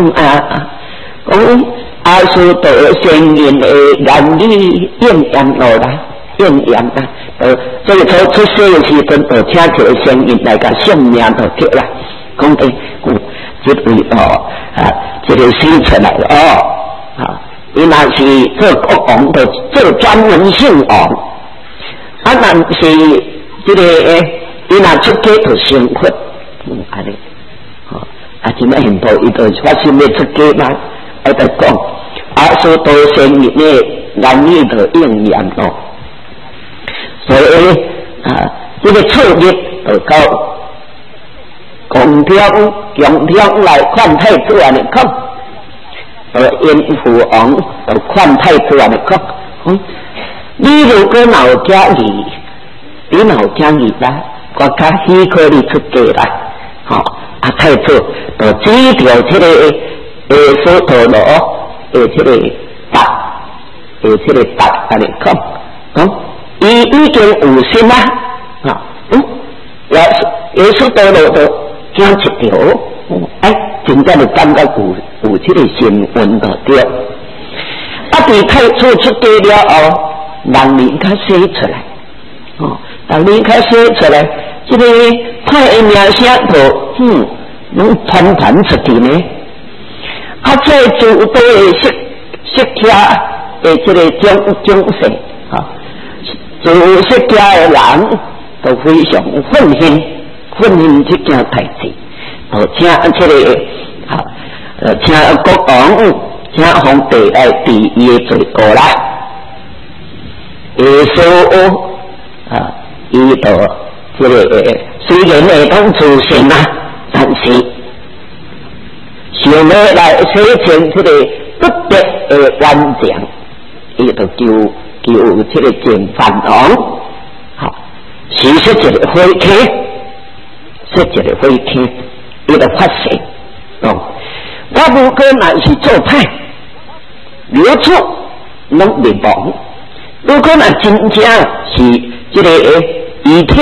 讲阿叔到先人的言语应验落来，应验啊！所以出世的时阵，就请一个先人来甲性命就对啦。讲这位这个生出来伊若是做国王，就做专门姓王；若是这个伊若出家就成佛，安尼。今仔现在伊就发心要出家嘛，在讲所到先人的言语就应验咯。所以这个错日就到公中来劝太子安尼讲。燕父王就劝太子安尼讲，你如果若有家己，你若有家己啦，我较许可你出家啦，太子就指着这个所陀罗这个达安尼讲，伊已经有心啦，耶稣陀罗就讲一条，真正就感觉有这个新闻就对。伫太子出家了后，人民较写出来，人民较写出来，这个派的名声就拢传出去呢。在诸多的释迦的这个种世，诸释迦的人都非常愤恨这件代志。请这个请国王，请皇帝来治伊的罪过啦。耶稣伊就这个虽然会当出现啦，但是想要来实现这个不得的完成，伊就求这个净饭王，是说一个火器，伊就发誓，我如果若是做歹，流出拢灭亡；如果若真正是这个遗体，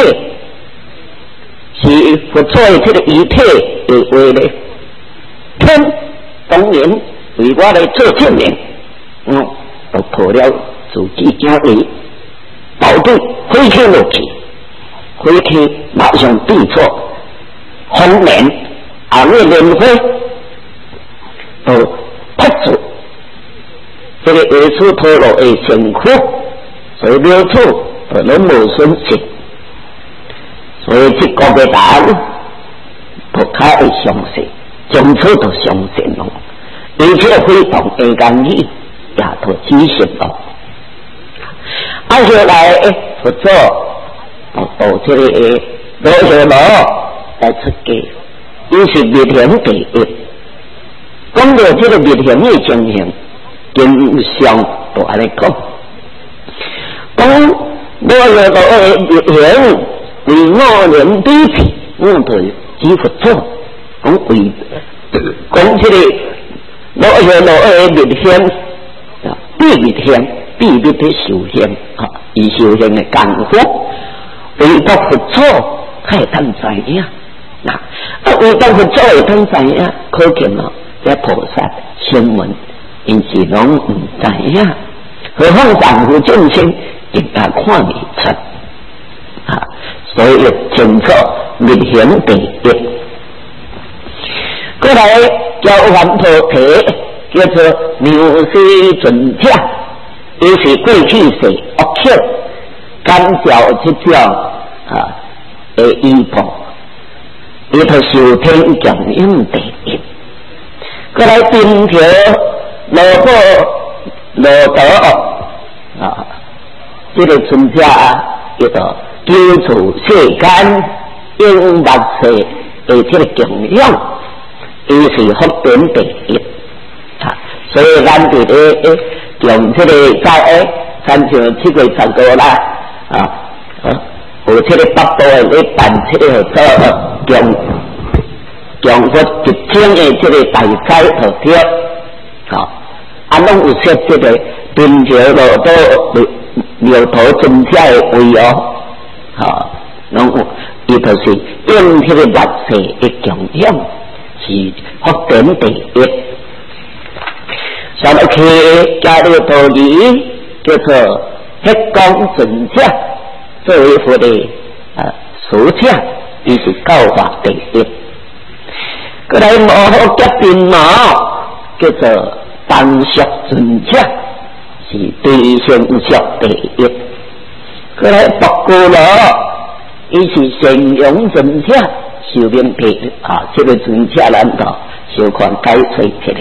是佛祖的这个遗体的话呢，天当然为我来做证明，就抱了自己家里宝贝飞起落去，飞起马上对错，红莲红的莲花就拍住这个耶稣陀罗的身躯，所以了处就拢无损失，所以这个的答案不可以相信，从此就相信了，而且非常的言语也都指示了。后来佛祖到这个罗什罗来出家，伊是灭天第一。讲到这个灭天的情形，经上都安尼讲，罗什罗的灭天为5年比起，对指佛祖讲这个罗什罗的灭天必须得修行以修行的功夫，唯独佛祖才会当知影。唯独佛祖会当知影，可见这菩萨声闻因是拢唔知影，何况凡夫众生应该看得出所以清楚灭显第一。过来交还菩提，叫做牛师准者，伊是过去世恶巧干掉这种的衣钵，伊就受天供养第一。过来并条罗道这个尊者叫做救助世间应万世的这个供养，伊是福典第一。所以咱哋咧用这个在3月7月15啦有这个北部的咧办这个供佛1000的这个大祭和贴，拢有设这个并且罗道牛头尊者的位拢伊就是用这个万世的供养， 是福典第一。上去加入道义叫做黑光准者，作为佛的首者，伊是教法第一。过来无好结定毛叫做当属准者，是地性属第一。过来博古罗，伊是善良准者，寿命第这个准者难道小看解释起来。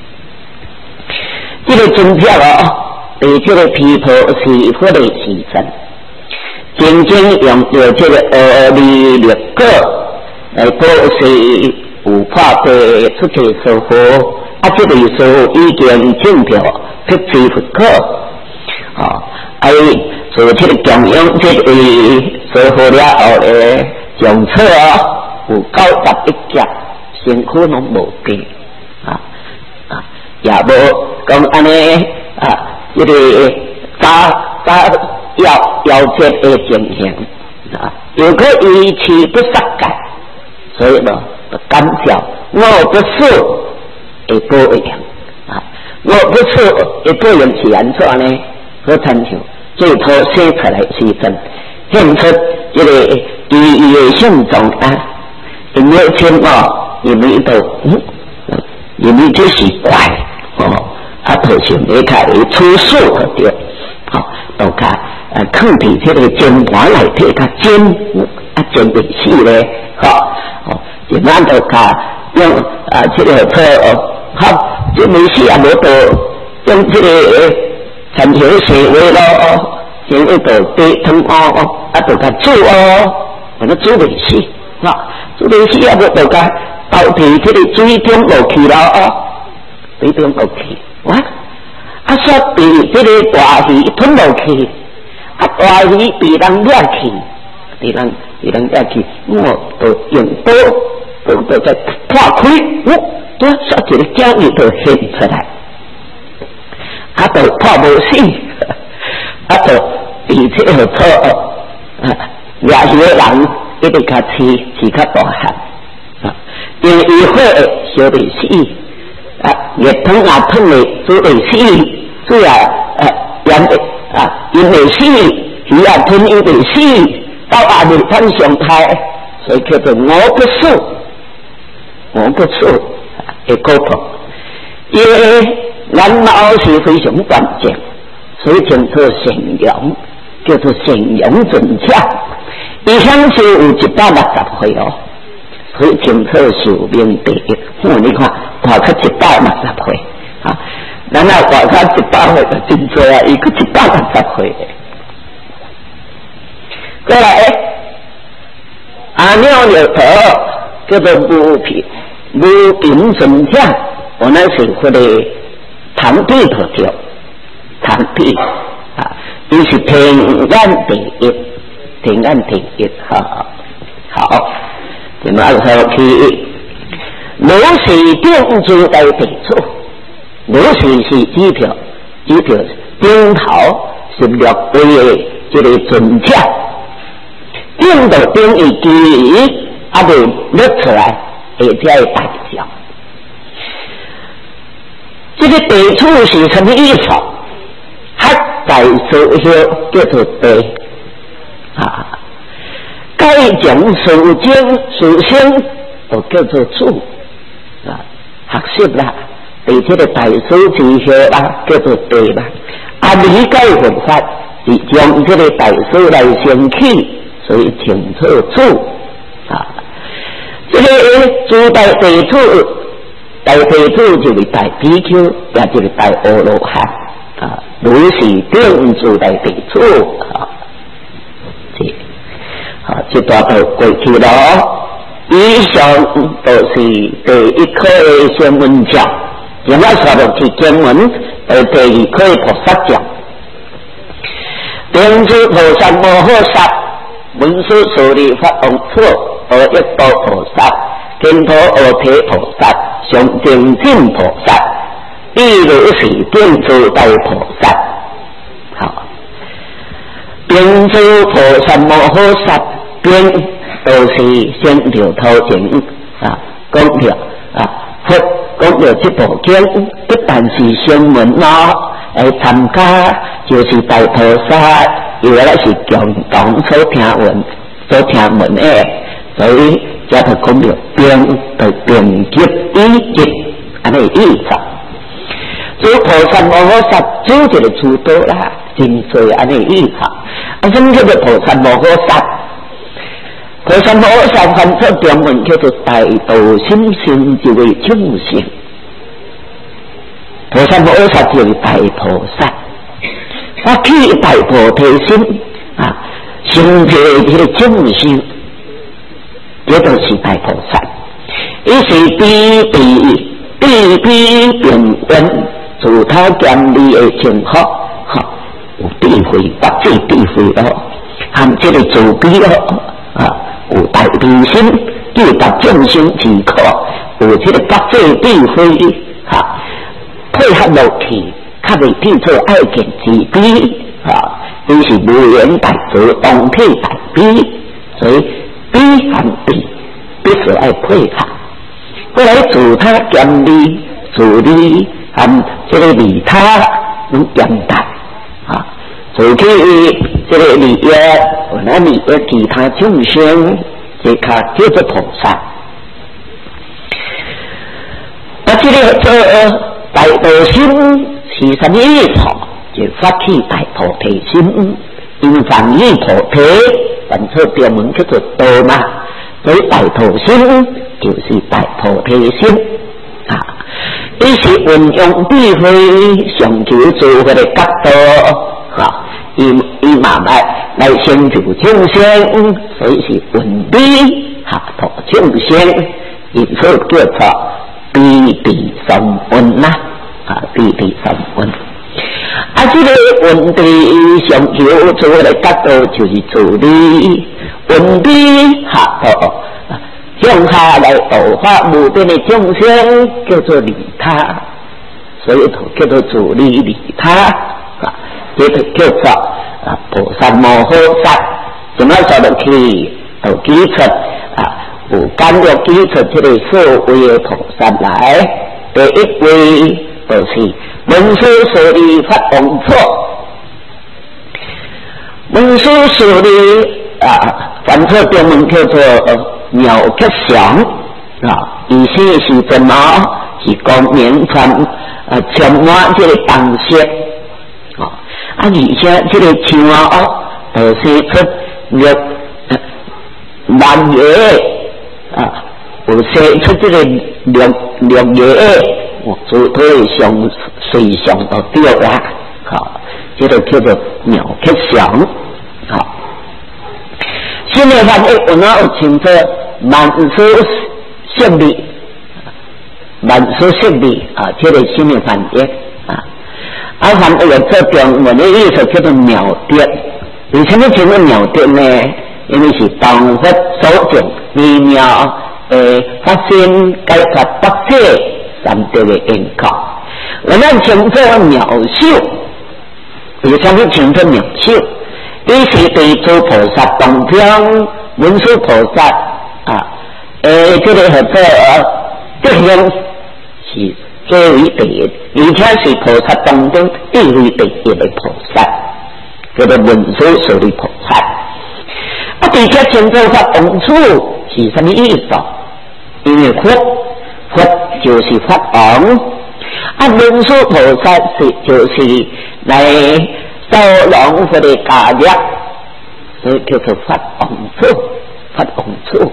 这个准者对这个皮肤是佛的时辰，真正用这个利力果来保持有化的出去收获，这个时候已经证掉辟支佛果，做这个供养这个收获了后的上册有91件，身躯拢无变也无讲安尼这个夭折的情形又可以持不杀戒，所以呢，感谢我不是会报应我不是会报应是安怎呢？好参像最初生出来时阵，现出这个伊的性状因为天因为都因为这是怪头前你看出数的对，都看抗体这个尖盘来睇它尖尖的细嘞，一般都看用这个这没事无多用这个陈条社会咯，用那个地汤都看煮那个煮没事，煮没事无都看到底这个水中落去了水中落去。说被这个大鱼吞落去，大鱼被人掠去，被人掠去，我就用刀在破开，多说一个教育就现出来，就破无死，就被这个错掠去的人一直较吃较大汉，因为伊火烧袂死。热汤烫的煮会死，水盐因会死，鱼吞伊会死，到热汤上台，所以叫做我不是的沟通。因为咱脑是非常关键，所以叫做善良，叫做善良准者。伊享受有160岁所以清楚寿命第一。你看，外口160岁咱外口100岁就真多伊个160岁。过来，鸟牛头叫做无凭准者，我那是或者堂弟头叫堂弟伊是平安第一，平安第一，好。怎么说去？如是定住在地处，如是是指条顶头16位的这个准者，顶到顶一支，就落出来，而且是大小。这个地处是什么意思？它在说叫做地该讲属性都叫做主学习啦，对这个大数之学啦叫做地啦。理解佛法是将这个大数来升起，所以清楚主这个主大地处，大地处就是大比丘，也就是大阿罗汉如是定住大地处这段都过去了以上都是第一课的先文讲，现在说的是经文第二课的菩萨讲。天主菩萨摩诃萨，文殊舍利法王处，阿逸多菩萨，天陀阿提菩萨，上精进菩萨，亦如是定住大菩萨。好，天主菩萨摩诃萨边都是先条头前讲了佛讲到这部经，不但是声闻咯，参加就是大菩萨，原来是共同所听闻的，所以才会讲到并结一结，安尼意思。做菩萨摩诃萨做一个诸多啦，真多安尼意思。什么叫做菩萨摩诃萨？菩萨摩诃萨翻出中文叫做大道心性一位众生。菩萨摩诃萨就是大菩萨，发起大菩提心成就这个众生，这就是大菩萨。伊是比平稳，自他建立的情况，有智慧，或者智慧咯，含这个慈悲咯，有大悲心，对达众生之苦，有这个觉者智慧，配合落去，较袂变做爱见慈悲，伊是无缘大慈，同体大悲，所以悲含悲必须爱配合。过来自他建立自利，含这个利他能简单自己这个利益，那利益其他众生，这卡叫做菩萨。这个做大道心是什么意思？就发起大菩提心，因凡依菩提，凡出中文叫做道嘛，所以大菩心就是大菩提心伊是运用智慧上求诸佛的角度伊慢慢来成就众生，所以是运理度众生，因所叫做悲地三运悲地三运。这个运理上求诸佛的角度就是自利，运理度向下来度化无边的众生，叫做利他，所以叫做自利利他这个叫做菩萨摩诃萨。怎么说得去都基出有感觉基出这个所谓的菩萨来，第一位就是文殊舍利法王错，文殊舍利翻错中文叫做妙吉祥意思是什么？是讲明传充满这个当色而且这个青蛙就是出蓝叶有写出这个绿叶，就可以上随上到对啦这个叫做妙吉祥现在翻译我哪有清楚满书胜利，满书胜利这个新的翻译翻译有这中文的意思叫做妙德。为什么称为妙德呢？因为是当佛所证微妙发现解脱不舍三德的因果。我们称作妙修，为什么称作妙修？伊是对诸菩萨当中文殊菩萨这个合作这样是最为第一，而且是菩萨当中最为第一的菩萨，叫做文殊舍利菩萨。而且称作法王处是什么意思？因为佛就是法王，文殊菩萨就是来受龙佛的加力，所以叫做法王处。法王处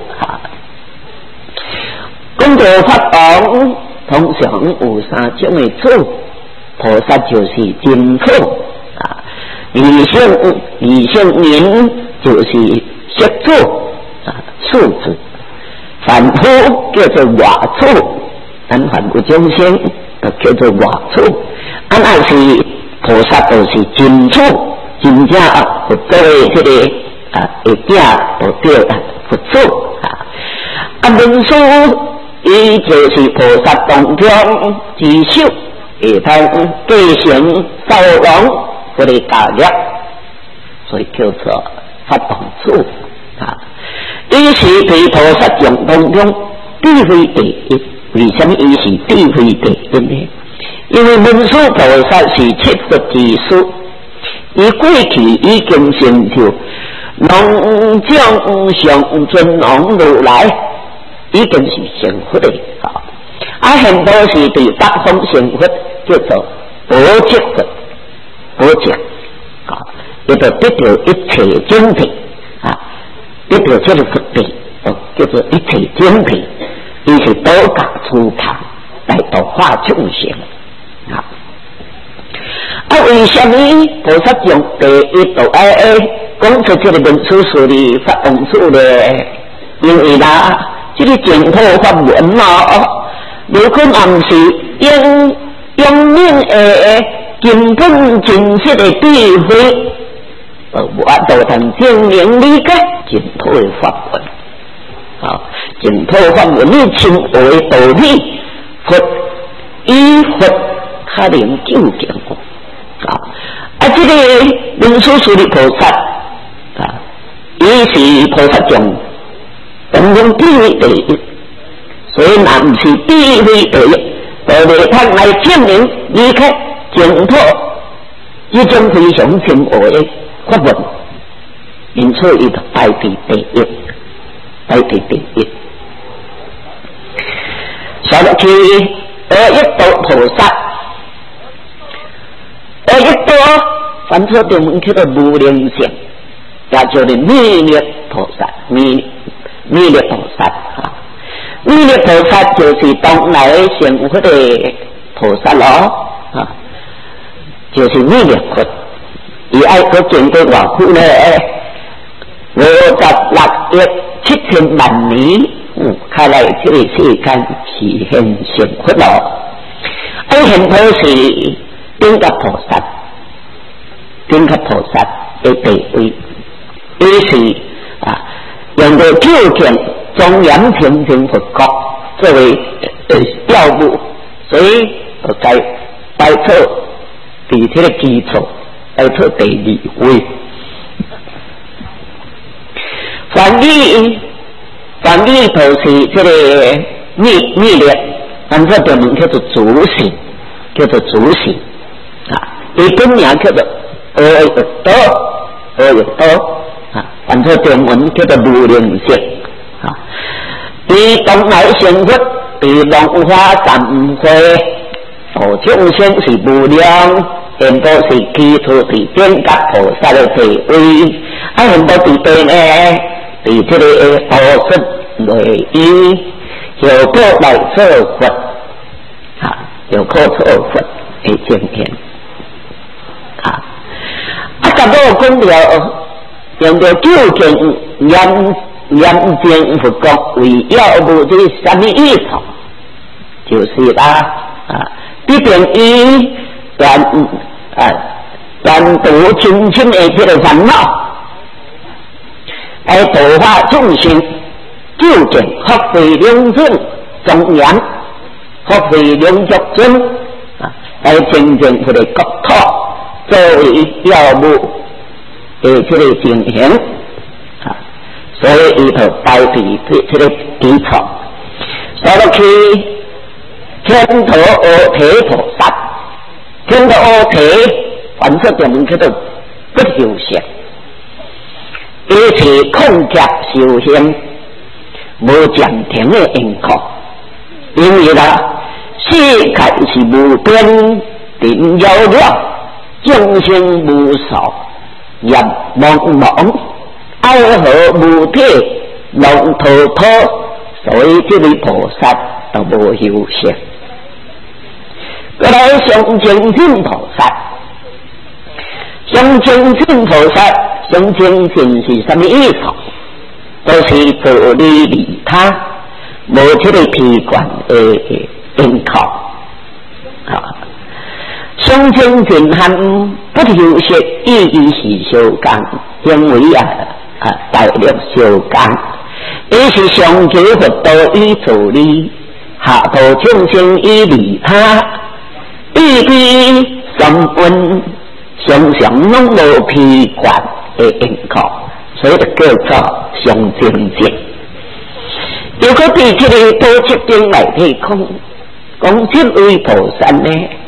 讲到法王，通常有三种的处，菩萨就是真处理性人就是色处处子，凡夫叫做外处，凡夫众生就叫做外处，那是菩萨就是真处，真正佛作为这个会定就对佛处文殊伊就是菩萨当中之首，会通继承受王佛的加力，所以叫做法王处伊是对菩萨众当中智慧第一， 为什么伊是智慧第一呢？因为文殊菩萨是七佛之师，伊过去已经成就龙将上尊王如来，已经是成佛的现在是对北方成佛，叫做宝积佛，宝积叫做得到一切精品得到这个佛地叫做一切精品，伊是多角出堂来度化众生为什么菩萨用第一度讲出这个文殊师利法王子呢？因为这个净土法门如果不是用命根本真实的智慧，我都能证明理解净土的法门。净土法门的称为道理，佛以佛他能究竟这个文殊师利菩萨伊是菩萨中当中智慧第一，所以若不是智慧第一，就袂通来证明离开净土这种非常深奥的法门，因此伊就排第一，排第一。所以去一度菩萨，一度凡所对门叫做无量性，也就是弥勒菩萨，弥勒菩萨弥勒菩萨就是当来成佛的菩萨就是弥勒佛。伊爱个经过偌久呢，56亿7000万年，看来这个世间是现成佛现在是顶个菩萨，顶个菩萨的地位，伊是用到究竟庄严清净佛国作为调度，所以就在摆出伫这个基础，摆出第二位。梵语就是这个密勒，咱这中文叫做主神，伊本名叫做阿育多咱这中文叫做无量性伊当来成佛，伊龙华三会，众生是无量，很多是基础是变觉菩萨的地位，很多地位呢，伫这个菩萨内伊有过来做佛，有过做佛的经验咁多讲了，用到究竟严正佛国为要无这什么意思？就是必定伊断度清清的这个烦恼，来度化众生，究竟发挥两尊庄严，发挥两足尊来真正佢哋国土作为要务的这个情形所以伊就代替这个基础，所以去天土阿阇菩萨，天土阿阇，凡说中文叫做不修行，伊是控制修行无暂停的因果，因为世界是无边定有了，众生无数，入茫茫，爱河无体，龙滔滔，所以这位菩萨都无修行。再来上清净菩萨，上清净菩萨，上清净是什么意思？都是自利利他，无这个批管的因靠上清净和不修行意义是相共，因为大力相共，伊是上求佛道以自利，下度众生以利他，意义三分常常拢无批管的因靠，所以就叫做上清净。伊就搁伫这个多七经内底讲，这位菩萨呢，